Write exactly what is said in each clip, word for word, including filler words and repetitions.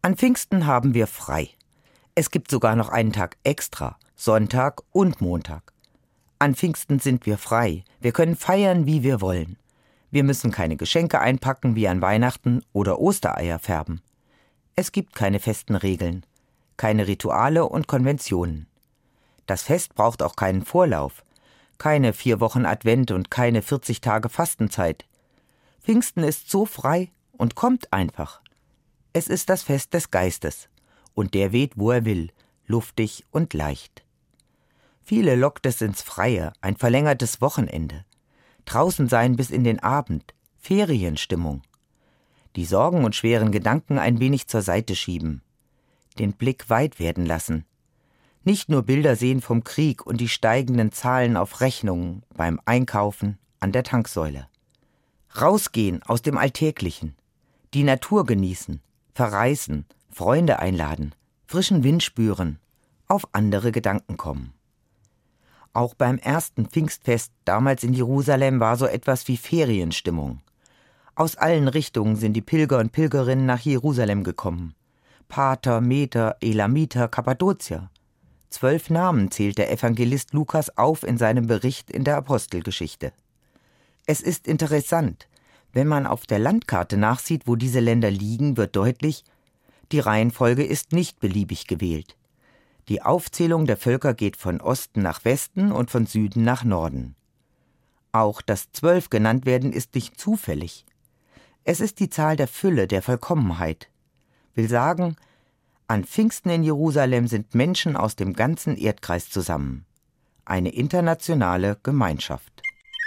An Pfingsten haben wir frei. Es gibt sogar noch einen Tag extra, Sonntag und Montag. An Pfingsten sind wir frei. Wir können feiern, wie wir wollen. Wir müssen keine Geschenke einpacken wie an Weihnachten oder Ostereier färben. Es gibt keine festen Regeln, keine Rituale und Konventionen. Das Fest braucht auch keinen Vorlauf, keine vier Wochen Advent und keine vierzig Tage Fastenzeit. Pfingsten ist so frei und kommt einfach. Es ist das Fest des Geistes, und der weht, wo er will, luftig und leicht. Viele lockt es ins Freie, ein verlängertes Wochenende. Draußen sein bis in den Abend, Ferienstimmung. Die Sorgen und schweren Gedanken ein wenig zur Seite schieben. Den Blick weit werden lassen. Nicht nur Bilder sehen vom Krieg und die steigenden Zahlen auf Rechnungen, beim Einkaufen, an der Tanksäule. Rausgehen aus dem Alltäglichen. Die Natur genießen, verreisen, Freunde einladen, frischen Wind spüren, auf andere Gedanken kommen. Auch beim ersten Pfingstfest damals in Jerusalem war so etwas wie Ferienstimmung. Aus allen Richtungen sind die Pilger und Pilgerinnen nach Jerusalem gekommen. Parther, Meter, Elamiter, Kappadokier. Zwölf Namen zählt der Evangelist Lukas auf in seinem Bericht in der Apostelgeschichte. Es ist interessant, wenn man auf der Landkarte nachsieht, wo diese Länder liegen, wird deutlich, die Reihenfolge ist nicht beliebig gewählt. Die Aufzählung der Völker geht von Osten nach Westen und von Süden nach Norden. Auch das Zwölf genannt werden ist nicht zufällig. Es ist die Zahl der Fülle, der Vollkommenheit. Will sagen, an Pfingsten in Jerusalem sind Menschen aus dem ganzen Erdkreis zusammen. Eine internationale Gemeinschaft.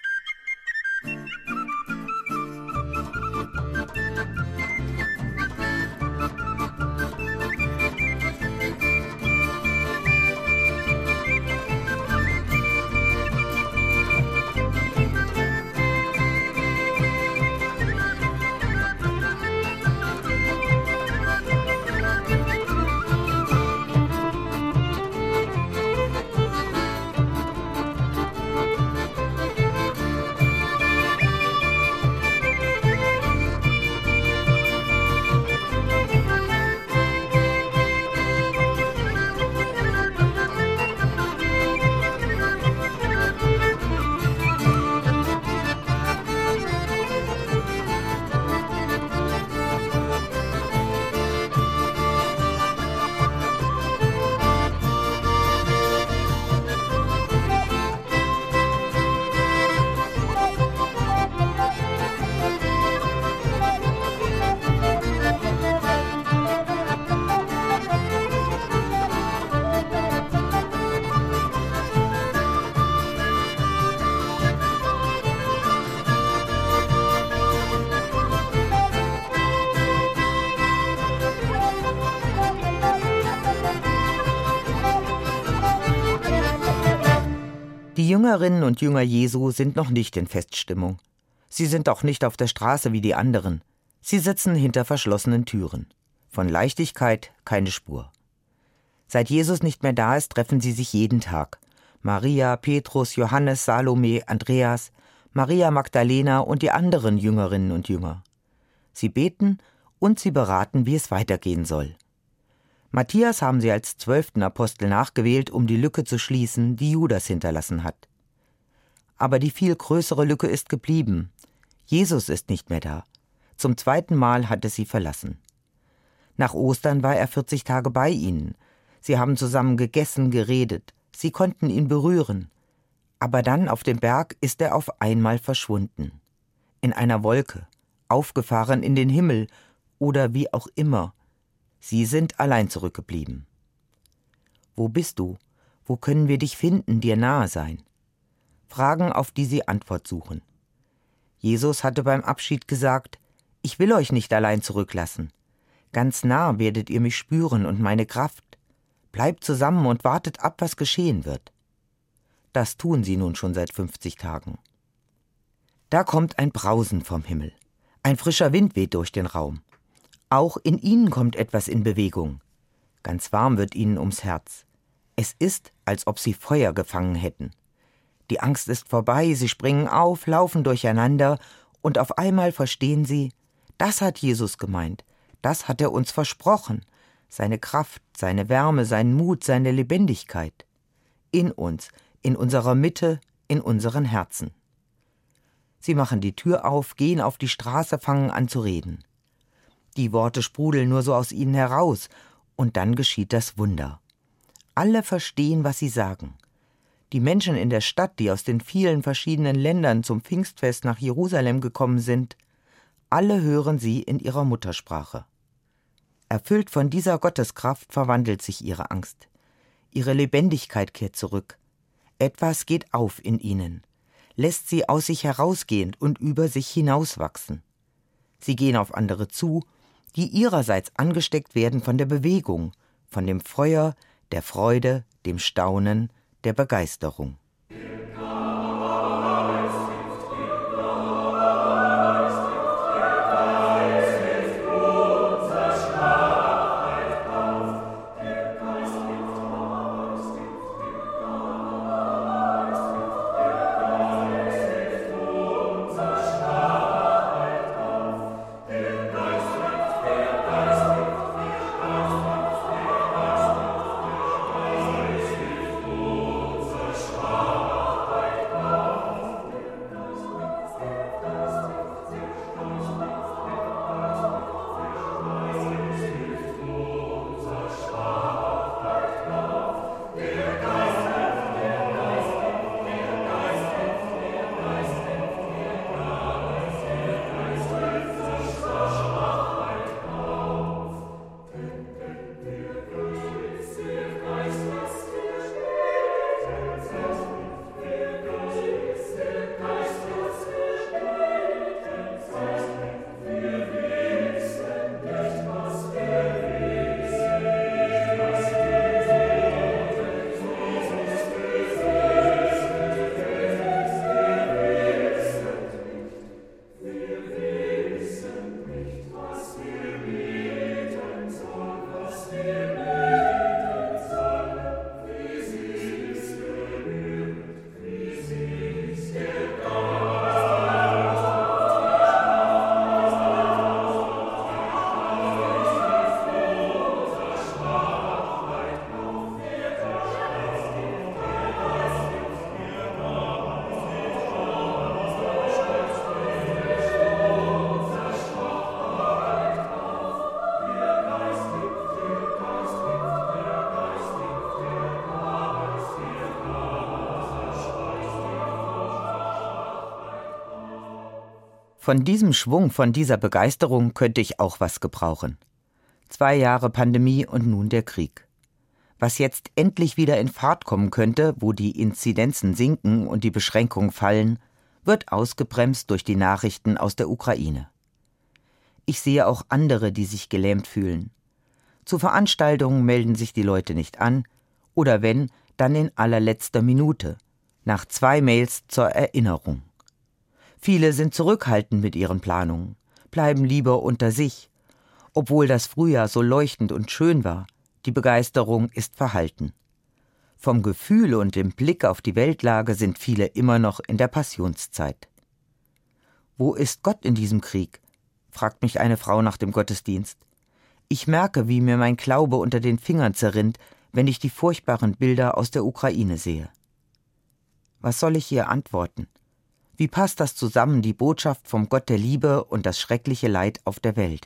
Die Jüngerinnen und Jünger Jesu sind noch nicht in Feststimmung. Sie sind auch nicht auf der Straße wie die anderen. Sie sitzen hinter verschlossenen Türen. Von Leichtigkeit keine Spur. Seit Jesus nicht mehr da ist, treffen sie sich jeden Tag. Maria, Petrus, Johannes, Salome, Andreas, Maria Magdalena und die anderen Jüngerinnen und Jünger. Sie beten und sie beraten, wie es weitergehen soll. Matthias haben sie als zwölften Apostel nachgewählt, um die Lücke zu schließen, die Judas hinterlassen hat. Aber die viel größere Lücke ist geblieben. Jesus ist nicht mehr da. Zum zweiten Mal hat es sie verlassen. Nach Ostern war er vierzig Tage bei ihnen. Sie haben zusammen gegessen, geredet. Sie konnten ihn berühren. Aber dann auf dem Berg ist er auf einmal verschwunden. In einer Wolke, aufgefahren in den Himmel oder wie auch immer. Sie sind allein zurückgeblieben. Wo bist du? Wo können wir dich finden, dir nahe sein? Fragen, auf die sie Antwort suchen. Jesus hatte beim Abschied gesagt, ich will euch nicht allein zurücklassen. Ganz nah werdet ihr mich spüren und meine Kraft. Bleibt zusammen und wartet ab, was geschehen wird. Das tun sie nun schon seit fünfzig Tagen. Da kommt ein Brausen vom Himmel. Ein frischer Wind weht durch den Raum. Auch in ihnen kommt etwas in Bewegung. Ganz warm wird ihnen ums Herz. Es ist, als ob sie Feuer gefangen hätten. Die Angst ist vorbei, sie springen auf, laufen durcheinander und auf einmal verstehen sie, das hat Jesus gemeint. Das hat er uns versprochen. Seine Kraft, seine Wärme, seinen Mut, seine Lebendigkeit. In uns, in unserer Mitte, in unseren Herzen. Sie machen die Tür auf, gehen auf die Straße, fangen an zu reden. Die Worte sprudeln nur so aus ihnen heraus, und dann geschieht das Wunder. Alle verstehen, was sie sagen. Die Menschen in der Stadt, die aus den vielen verschiedenen Ländern zum Pfingstfest nach Jerusalem gekommen sind, alle hören sie in ihrer Muttersprache. Erfüllt von dieser Gotteskraft verwandelt sich ihre Angst. Ihre Lebendigkeit kehrt zurück. Etwas geht auf in ihnen, lässt sie aus sich herausgehen und über sich hinauswachsen. Sie gehen auf andere zu, die ihrerseits angesteckt werden von der Bewegung, von dem Feuer, der Freude, dem Staunen, der Begeisterung. Von diesem Schwung, von dieser Begeisterung könnte ich auch was gebrauchen. Zwei Jahre Pandemie und nun der Krieg. Was jetzt endlich wieder in Fahrt kommen könnte, wo die Inzidenzen sinken und die Beschränkungen fallen, wird ausgebremst durch die Nachrichten aus der Ukraine. Ich sehe auch andere, die sich gelähmt fühlen. Zu Veranstaltungen melden sich die Leute nicht an, oder wenn, dann in allerletzter Minute, nach zwei Mails zur Erinnerung. Viele sind zurückhaltend mit ihren Planungen, bleiben lieber unter sich. Obwohl das Frühjahr so leuchtend und schön war, die Begeisterung ist verhalten. Vom Gefühl und dem Blick auf die Weltlage sind viele immer noch in der Passionszeit. »Wo ist Gott in diesem Krieg?« fragt mich eine Frau nach dem Gottesdienst. Ich merke, wie mir mein Glaube unter den Fingern zerrinnt, wenn ich die furchtbaren Bilder aus der Ukraine sehe. Was soll ich ihr antworten? Wie passt das zusammen, die Botschaft vom Gott der Liebe und das schreckliche Leid auf der Welt?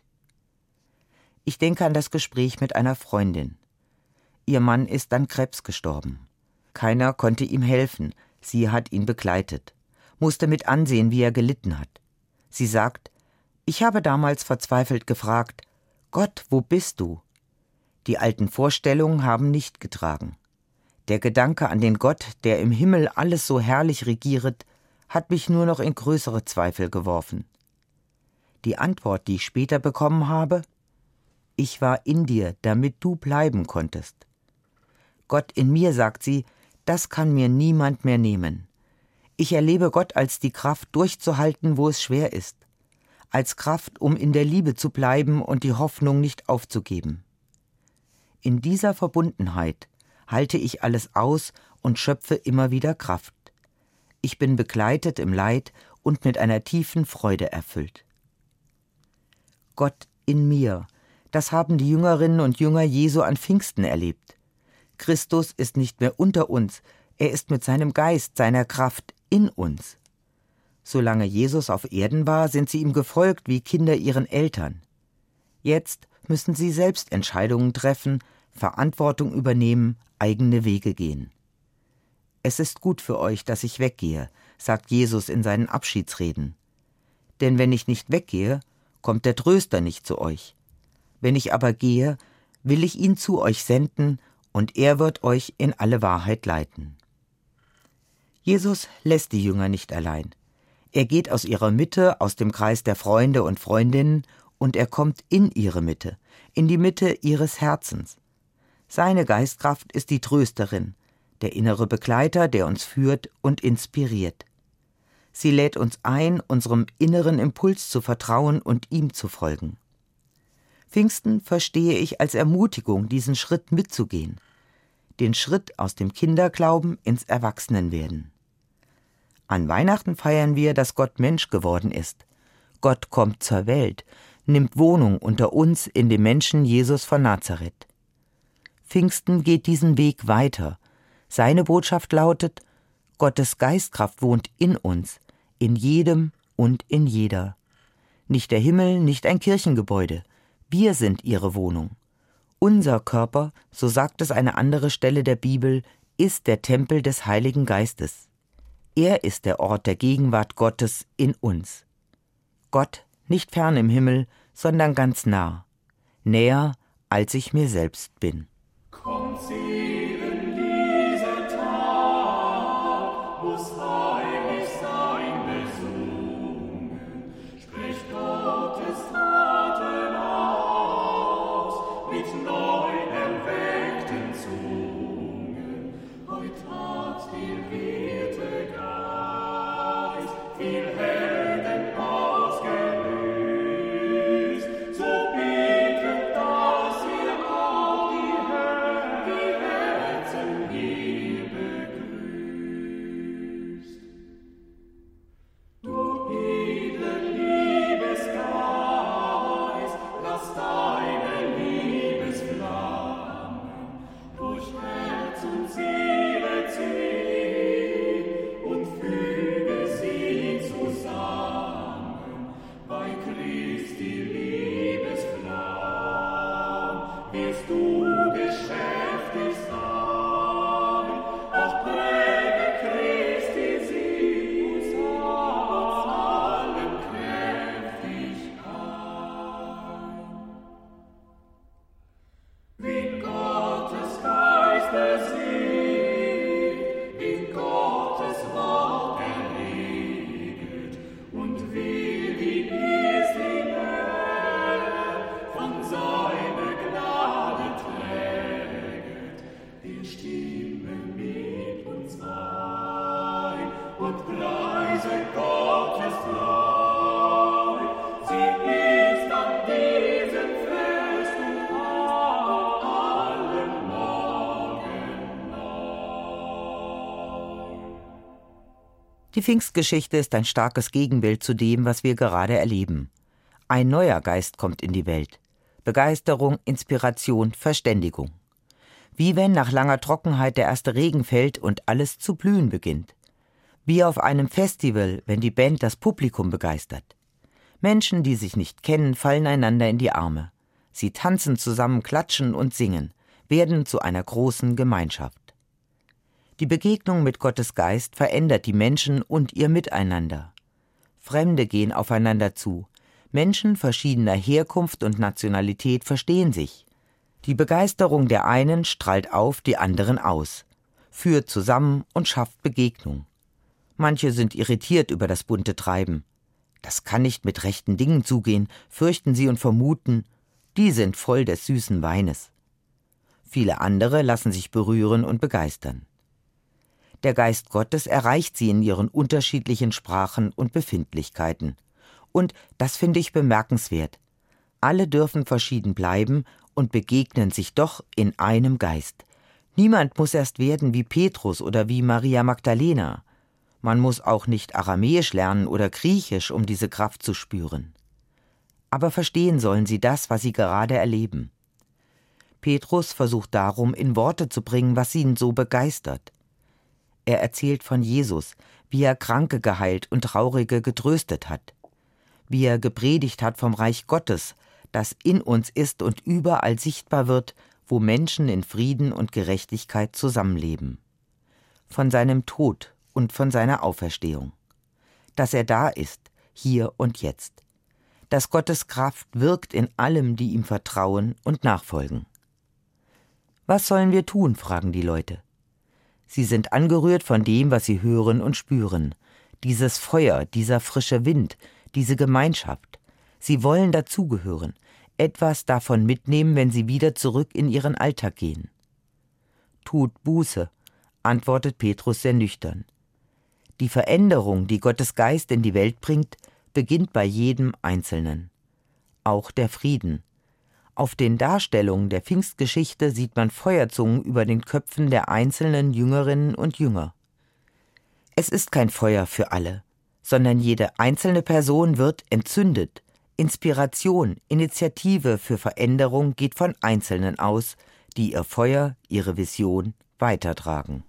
Ich denke an das Gespräch mit einer Freundin. Ihr Mann ist an Krebs gestorben. Keiner konnte ihm helfen, sie hat ihn begleitet, musste mit ansehen, wie er gelitten hat. Sie sagt, ich habe damals verzweifelt gefragt, Gott, wo bist du? Die alten Vorstellungen haben nicht getragen. Der Gedanke an den Gott, der im Himmel alles so herrlich regieret, hat mich nur noch in größere Zweifel geworfen. Die Antwort, die ich später bekommen habe: Ich war in dir, damit du bleiben konntest. Gott in mir, sagt sie, das kann mir niemand mehr nehmen. Ich erlebe Gott als die Kraft, durchzuhalten, wo es schwer ist. Als Kraft, um in der Liebe zu bleiben und die Hoffnung nicht aufzugeben. In dieser Verbundenheit halte ich alles aus und schöpfe immer wieder Kraft. Ich bin begleitet im Leid und mit einer tiefen Freude erfüllt. Gott in mir, Das haben die Jüngerinnen und Jünger Jesu an Pfingsten erlebt. Christus ist nicht mehr unter uns, er ist mit seinem Geist, seiner Kraft in uns. Solange Jesus auf Erden war, sind sie ihm gefolgt wie Kinder ihren Eltern. Jetzt müssen sie selbst Entscheidungen treffen, Verantwortung übernehmen, eigene Wege gehen. Es ist gut für euch, dass ich weggehe, sagt Jesus in seinen Abschiedsreden. Denn wenn ich nicht weggehe, kommt der Tröster nicht zu euch. Wenn ich aber gehe, will ich ihn zu euch senden, und er wird euch in alle Wahrheit leiten. Jesus lässt die Jünger nicht allein. Er geht aus ihrer Mitte, aus dem Kreis der Freunde und Freundinnen, und er kommt in ihre Mitte, in die Mitte ihres Herzens. Seine Geistkraft ist die Trösterin, der innere Begleiter, der uns führt und inspiriert. Sie lädt uns ein, unserem inneren Impuls zu vertrauen und ihm zu folgen. Pfingsten verstehe ich als Ermutigung, diesen Schritt mitzugehen, den Schritt aus dem Kinderglauben ins Erwachsenenwerden. An Weihnachten feiern wir, dass Gott Mensch geworden ist. Gott kommt zur Welt, nimmt Wohnung unter uns in dem Menschen Jesus von Nazareth. Pfingsten geht diesen Weg weiter. Seine Botschaft lautet: Gottes Geistkraft wohnt in uns, in jedem und in jeder. Nicht der Himmel, nicht ein Kirchengebäude. Wir sind ihre Wohnung. Unser Körper, so sagt es eine andere Stelle der Bibel, ist der Tempel des Heiligen Geistes. Er ist der Ort der Gegenwart Gottes in uns. Gott nicht fern im Himmel, sondern ganz nah. Näher, als ich mir selbst bin. Kommt sehen dieser Tag, muss heilig sein besungen, spricht Gottes Taten aus, mit neu erweckten Zungen, heut hat viel Hirte Geist, viel Helden ausgelöst, so betet, dass ihr auch die Herzen hier begrüßt. Du edle Liebesgeist, lass deine Liebesflammen durch Herz und Seele ziehen und füge sie zusammen bei Christi Liebesflamme. Wirst du geschäftig sein, auch präge Christi Sieg uns allen kräftig ein. Wie Gottes Geist besiegt, in Gottes Wort erleget und will die Erstlinge von seiner Gnade träget, der stimme mit uns ein und preise Gottes Treu. Sie ist an diesem Fest und allen Morgen neu. Die Pfingstgeschichte ist ein starkes Gegenbild zu dem, was wir gerade erleben. Ein neuer Geist kommt in die Welt. Begeisterung, Inspiration, Verständigung. Wie wenn nach langer Trockenheit der erste Regen fällt und alles zu blühen beginnt. Wie auf einem Festival, wenn die Band das Publikum begeistert. Menschen, die sich nicht kennen, fallen einander in die Arme. Sie tanzen zusammen, klatschen und singen, werden zu einer großen Gemeinschaft. Die Begegnung mit Gottes Geist verändert die Menschen und ihr Miteinander. Fremde gehen aufeinander zu. Menschen verschiedener Herkunft und Nationalität verstehen sich. Die Begeisterung der einen strahlt auf die anderen aus, führt zusammen und schafft Begegnung. Manche sind irritiert über das bunte Treiben. Das kann nicht mit rechten Dingen zugehen, fürchten sie und vermuten, die sind voll des süßen Weines. Viele andere lassen sich berühren und begeistern. Der Geist Gottes erreicht sie in ihren unterschiedlichen Sprachen und Befindlichkeiten. Und das finde ich bemerkenswert. Alle dürfen verschieden bleiben und begegnen sich doch in einem Geist. Niemand muss erst werden wie Petrus oder wie Maria Magdalena. Man muss auch nicht Aramäisch lernen oder Griechisch, um diese Kraft zu spüren. aber verstehen sollen sie das, was sie gerade erleben. Petrus versucht darum, in Worte zu bringen, was ihn so begeistert. Er erzählt von Jesus, wie er Kranke geheilt und Traurige getröstet hat, wie er gepredigt hat vom Reich Gottes, das in uns ist und überall sichtbar wird, wo Menschen in Frieden und Gerechtigkeit zusammenleben. Von seinem Tod und von seiner Auferstehung. Dass er da ist, hier und jetzt. Dass Gottes Kraft wirkt in allem, die ihm vertrauen und nachfolgen. Was sollen wir tun, fragen die Leute. Sie sind angerührt von dem, was sie hören und spüren. Dieses Feuer, dieser frische Wind, diese Gemeinschaft. Sie wollen dazugehören, etwas davon mitnehmen, wenn sie wieder zurück in ihren Alltag gehen. Tut Buße, antwortet Petrus sehr nüchtern. Die Veränderung, die Gottes Geist in die Welt bringt, beginnt bei jedem Einzelnen. Auch der Frieden. Auf den Darstellungen der Pfingstgeschichte sieht man Feuerzungen über den Köpfen der einzelnen Jüngerinnen und Jünger. Es ist kein Feuer für alle, sondern jede einzelne Person wird entzündet. Inspiration, Initiative für Veränderung geht von Einzelnen aus, die ihr Feuer, ihre Vision weitertragen.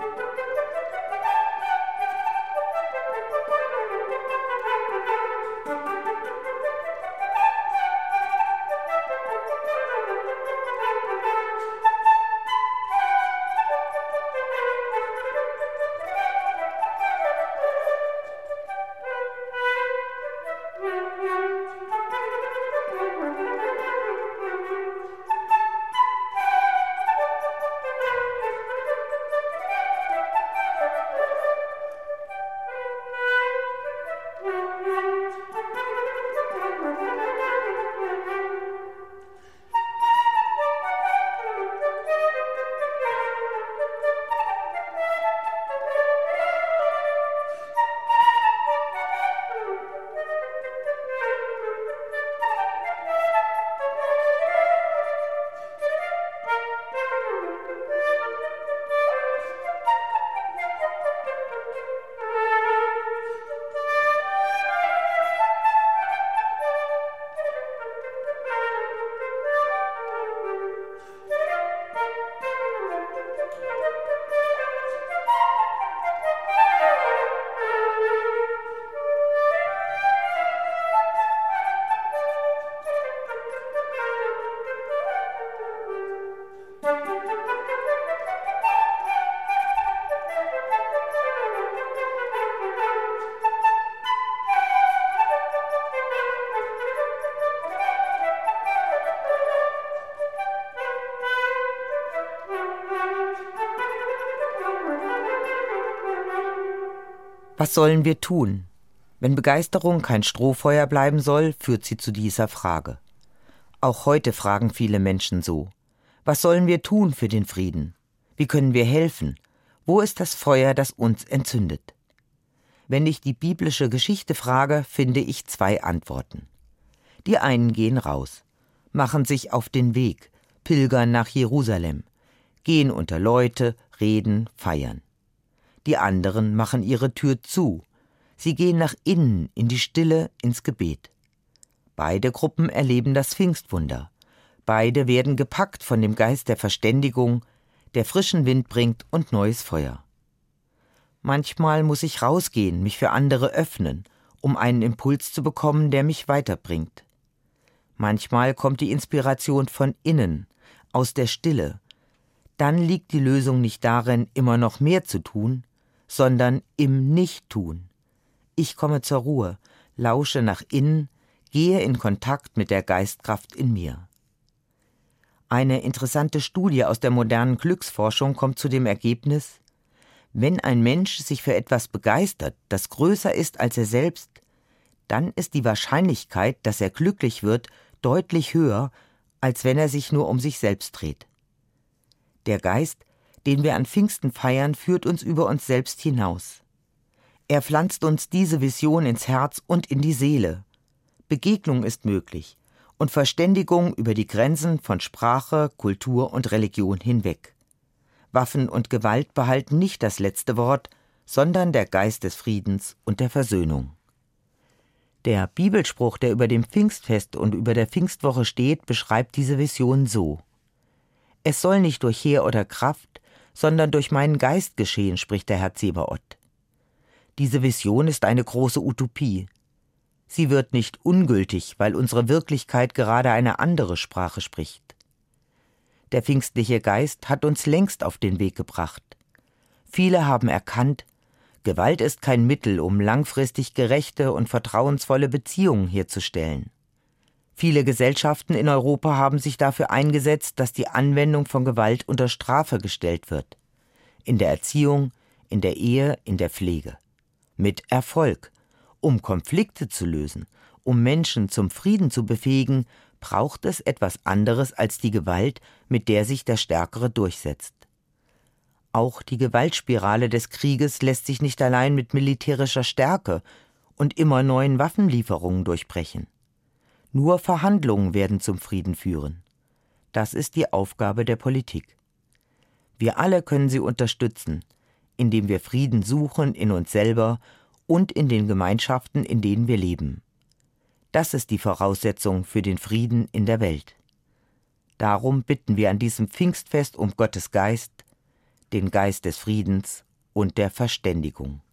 Was sollen wir tun? Wenn Begeisterung kein Strohfeuer bleiben soll, führt sie zu dieser Frage. Auch heute fragen viele Menschen so. Was sollen wir tun für den Frieden? Wie können wir helfen? Wo ist das Feuer, das uns entzündet? Wenn ich die biblische Geschichte frage, finde ich zwei Antworten. Die einen gehen raus, machen sich auf den Weg, pilgern nach Jerusalem, gehen unter Leute, reden, feiern. Die anderen machen ihre Tür zu. Sie gehen nach innen, in die Stille, ins Gebet. Beide Gruppen erleben das Pfingstwunder. Beide werden gepackt von dem Geist der Verständigung, der frischen Wind bringt und neues Feuer. Manchmal muss ich rausgehen, mich für andere öffnen, um einen Impuls zu bekommen, der mich weiterbringt. Manchmal kommt die Inspiration von innen, aus der Stille. Dann liegt die Lösung nicht darin, immer noch mehr zu tun, sondern im Nichttun. Ich komme zur Ruhe, lausche nach innen, gehe in Kontakt mit der Geistkraft in mir. Eine interessante Studie aus der modernen Glücksforschung kommt zu dem Ergebnis: Wenn ein Mensch sich für etwas begeistert, das größer ist als er selbst, dann ist die Wahrscheinlichkeit, dass er glücklich wird, deutlich höher, als wenn er sich nur um sich selbst dreht. Der Geist, den wir an Pfingsten feiern, führt uns über uns selbst hinaus. Er pflanzt uns diese Vision ins Herz und in die Seele. Begegnung ist möglich und Verständigung über die Grenzen von Sprache, Kultur und Religion hinweg. Waffen und Gewalt behalten nicht das letzte Wort, sondern der Geist des Friedens und der Versöhnung. Der Bibelspruch, der über dem Pfingstfest und über der Pfingstwoche steht, beschreibt diese Vision so: Es soll nicht durch Heer oder Kraft, sondern durch meinen Geist geschehen, spricht der Herr Zebaoth. Diese Vision ist eine große Utopie. Sie wird nicht ungültig, weil unsere Wirklichkeit gerade eine andere Sprache spricht. Der pfingstliche Geist hat uns längst auf den Weg gebracht. Viele haben erkannt, Gewalt ist kein Mittel, um langfristig gerechte und vertrauensvolle Beziehungen herzustellen. Viele Gesellschaften in Europa haben sich dafür eingesetzt, dass die Anwendung von Gewalt unter Strafe gestellt wird. In der Erziehung, in der Ehe, in der Pflege. Mit Erfolg. Um Konflikte zu lösen, um Menschen zum Frieden zu befähigen, braucht es etwas anderes als die Gewalt, mit der sich der Stärkere durchsetzt. Auch die Gewaltspirale des Krieges lässt sich nicht allein mit militärischer Stärke und immer neuen Waffenlieferungen durchbrechen. Nur Verhandlungen werden zum Frieden führen. Das ist die Aufgabe der Politik. Wir alle können sie unterstützen, indem wir Frieden suchen in uns selber und in den Gemeinschaften, in denen wir leben. Das ist die Voraussetzung für den Frieden in der Welt. Darum bitten wir an diesem Pfingstfest um Gottes Geist, den Geist des Friedens und der Verständigung.